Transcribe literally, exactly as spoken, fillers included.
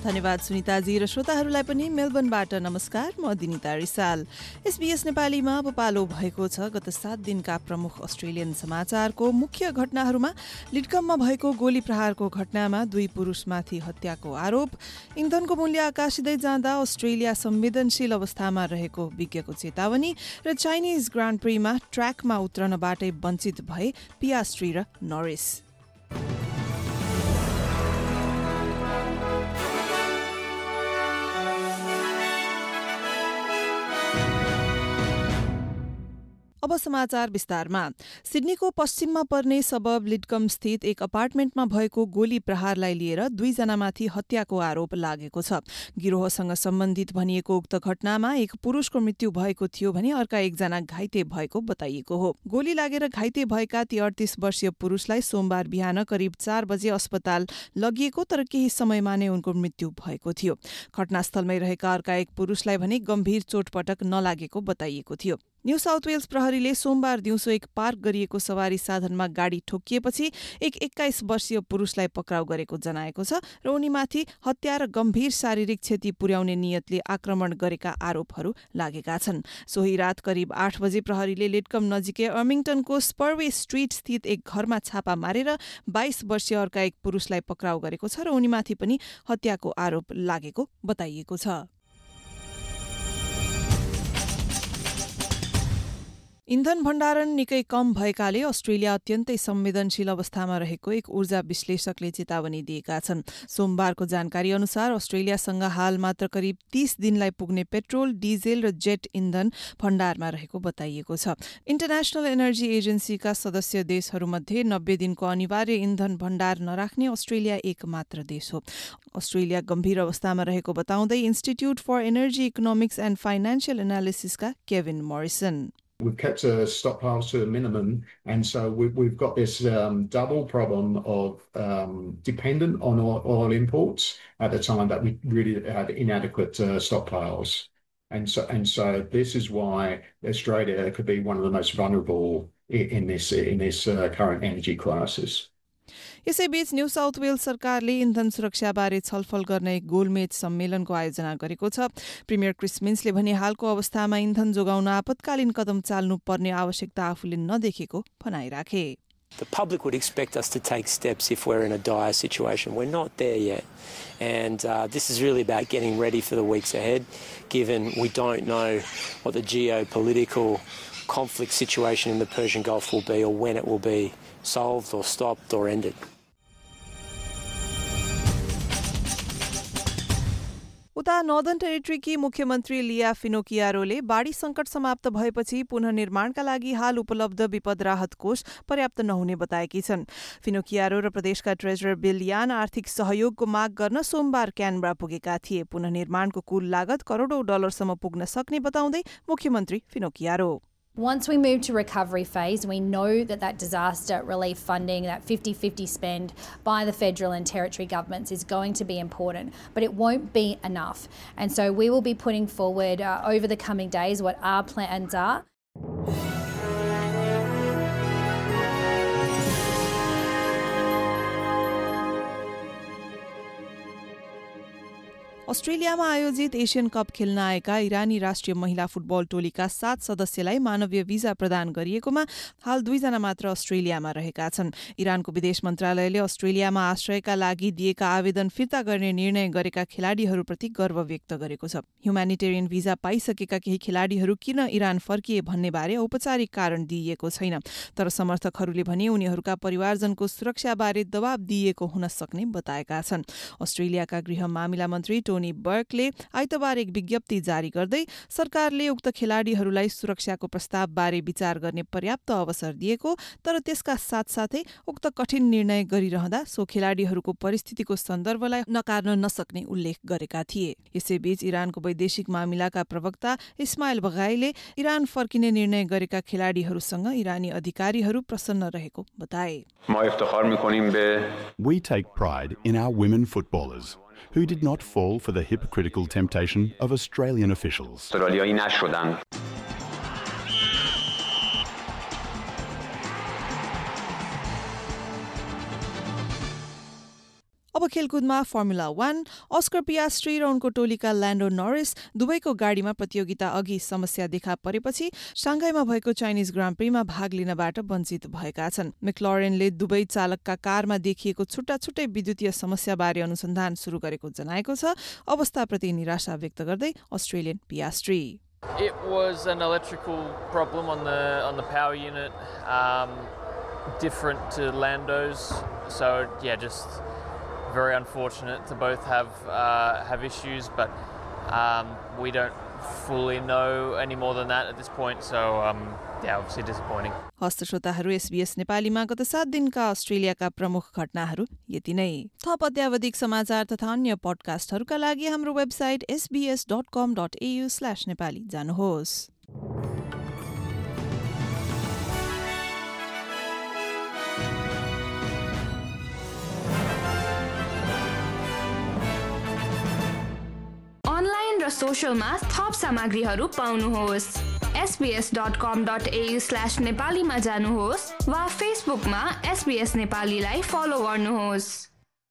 धन्यवाद सुनिताजी र श्रोताहरूलाई पनि मेलबर्नबाट नमस्कार। म दिनिता रिसाल। एसबीएस नेपालीमा अब पालो भएको छ गत सात दिनका प्रमुख अस्ट्रेलियन समाचारको मुख्य घटनाहरूमा लिडकममा भएको गोली प्रहारको घटनामा दुई पुरुषमाथि हत्याको आरोप, इन्धनको मूल्य आकाशिँदै जाँदा अस्ट्रेलिया संवेदनशील अवस्थामा रहेको विज्ञको चेतावनी र चाइनिज ग्रान्ड प्रीमा ट्र्याकमा उत्रनबाटै वञ्चित भए पियास्ट्री र नोरिस। अब समाचार विस्तारमा। सिडनीको पश्चिममा पर्ने सबब लिडकम स्थित एक अपार्टमेन्टमा भएको गोली प्रहारलाई लिएर दुईजनामाथि हत्याको आरोप लागेको छ। गिरोहसँग सम्बन्धित भनिएको उक्त घटनामा एक पुरुषको मृत्यु भएको थियो भने अर्का एकजना घाइते भएको बताइएको हो। गोली लागेर घाइते भएका ती अडतीस वर्षीय पुरुषलाई सोमबार बिहान करिब चार बजे अस्पताल लगिएको, तर केही समयमा नै उनको मृत्यु भएको थियो। घटनास्थलमै रहेका अर्का एक पुरुषलाई भने गम्भीर चोटपटक नलागेको बताइएको थियो। न्यू साउथ वेल्स प्रहरीले सोमबार दिउँसो एक पार्क गरिएको सवारी साधनमा गाडी ठोकिएपछि एक एक्काइस वर्षीय पुरुषलाई पक्राउ गरेको जनाएको छ र उनीमाथि हत्या र गम्भीर शारीरिक क्षति पुर्याउने नियतले आक्रमण गरेका आरोपहरू लागेका छन्। सोही रात करिब आठ बजे प्रहरीले लिडकम नजिकै अर्मिङटनको स्परवे स्ट्रीट स्थित एक घरमा छापा मारेर बाइस वर्षीय अर्का एक पुरुषलाई पक्राउ गरेको छ र उनीमाथि पनि हत्याको आरोप लागेको बताइएको छ। इन्धन भण्डारण निकै कम भएकाले अस्ट्रेलिया अत्यन्तै संवेदनशील अवस्थामा रहेको एक ऊर्जा विश्लेषकले चेतावनी दिएका छन्। सोमबारको जानकारी अनुसार अस्ट्रेलियासँग हाल मात्र करिब तीस दिनलाई पुग्ने पेट्रोल, डिजेल र जेट इन्धन भण्डारमा रहेको बताइएको छ। इन्टरनेशनल एनर्जी एजेन्सीका सदस्य देशहरूमध्ये नब्बे दिनको अनिवार्य इन्धन भण्डार नराख्ने अस्ट्रेलिया एक मात्र देश हो। अस्ट्रेलिया गम्भीर अवस्थामा रहेको बताउँदै institute for energy economics and financial एनालिसिसका Kevin Morrison. We've kept uh, stockpiles to a minimum, and so we've, we've got this um, double problem of um, dependent on oil, oil imports at the time that we really had inadequate uh, stockpiles. And so, and so this is why Australia could be one of the most vulnerable in, in this, in this uh, current energy crisis. यसैबीच New South Wales सरकारले इन्धन सुरक्षाबारे छलफल गर्ने एक गोलमेज सम्मेलनको आयोजना गरेको छ। प्रिमियर क्रिस मिन्सले भने हालको अवस्थामा इन्धन जोगाउन आपतकालीन कदम चाल्नु पर्ने आवश्यकता आफूले नदेखेको भनाइराखे। The public would expect us to take steps if we're in a dire situation. We're not there yet. And uh, this is really about getting ready for the weeks ahead, given we don't know what the geopolitical conflict situation in the Persian Gulf will be or when it will be solved or stopped or ended. उता Northern टेरिटरीकी मुख्यमन्त्री Lia फिनोकियारोले बाढी संकट समाप्त भएपछि पुनः निर्माणका लागि हाल उपलब्ध विपद राहत कोष पर्याप्त नहुने बताएकी छन्। फिनोकियारो र प्रदेशका ट्रेजरर बिल यान आर्थिक सहयोगको माग गर्न सोमबार क्यानबरा पुगेका थिए। पुनः निर्माणको कुल लागत करोडौं डलरसम्म पुग्न सक्ने बताउँदै मुख्यमन्त्री फिनोकियारो। Once we move to recovery phase, we know that that disaster relief funding, that fifty-fifty spend by the federal and territory governments is going to be important, but it won't be enough. And so we will be putting forward uh, over the coming days what our plans are. अस्ट्रेलियामा आयोजित Asian cup खेल्न आएका इरानी राष्ट्रिय महिला football टोलीका सात सदस्यलाई मानवीय भिजा प्रदान गरिएकोमा हाल दुईजना मात्र अस्ट्रेलियामा रहेका छन्। इरानको विदेश मन्त्रालयले अस्ट्रेलियामा आश्रयका लागि दिएका आवेदन फिर्ता गर्ने निर्णय गरेका खेलाडीहरूप्रति गर्व व्यक्त गरेको छ। ह्युमानिटेरियन भिजा पाइसकेका केही खेलाडीहरू किन इरान फर्किए भन्ने बारे औपचारिक कारण दिइएको छैन, तर समर्थकहरूले भने उनीहरूका परिवारजनको सुरक्षाबारे दबाब दिइएको हुन सक्ने बताएका छन्। अस्ट्रेलियाका गृह मामिला मन्त्री टोनी बर्कले आइतबार एक विज्ञप्ति जारी गर्दै सरकारले उक्त खेलाडीहरूलाई सुरक्षाको प्रस्तावबारे विचार गर्ने पर्याप्त अवसर दिएको, तर त्यसका साथसाथै उक्त कठिन निर्णय गरिरहँदा सो खेलाडीहरूको परिस्थितिको सन्दर्भलाई नकार्न नसक्ने उल्लेख गरेका थिए। यसैबीच इरानको वैदेशिक मामिलाका प्रवक्ता इस्माइल बगाईले इरान फर्किने निर्णय गरेका खेलाडीहरूसँग इरानी अधिकारीहरू प्रसन्न रहेको बताए। We take pride in our women footballers who did not fall for the hypocritical temptation of Australian officials. अब खेलकुदमा फर्मुला वान, अस्कर पियास्ट्री र उनको टोलीका ल्यान्डो नरिस दुवैको गाडीमा प्रतियोगिता अघि समस्या देखा परेपछि साङ्घाईमा भएको चाइनिज ग्रान्ड प्रीमा भाग लिनबाट वञ्चित भएका छन्। मैक्लरेनले दुवै चालकका कारमा देखिएको छुट्टा छुट्टै विद्युतीय समस्याबारे अनुसन्धान सुरु गरेको जनाएको छ। अवस्थाप्रति निराशा व्यक्त गर्दै Australian Piastri It was an electrical problem on the on the power unit, um, different to Lando's. So yeah, just very unfortunate to both have uh, have issues, but um, we don't fully know any more than that at this point. So um, yeah, obviously disappointing. हस्त श्रोताहरू SBS नेपालीमा गत सात दिनका अस्ट्रेलियाका प्रमुख घटनाहरू यति नै। थप अत्यावधिक समाचार तथा अन्य पडकास्टहरूका लागि हाम्रो website SBS dot com dot AU slash Nepali जानुहोस्। अनलाइन र सोशलमा थप सामग्रीहरू पाउनुहोस्। SBS dot com dot AU slash नेपालीमा जानुहोस् वा फेसबुकमा एसबीएस नेपालीलाई फलो गर्नुहोस्।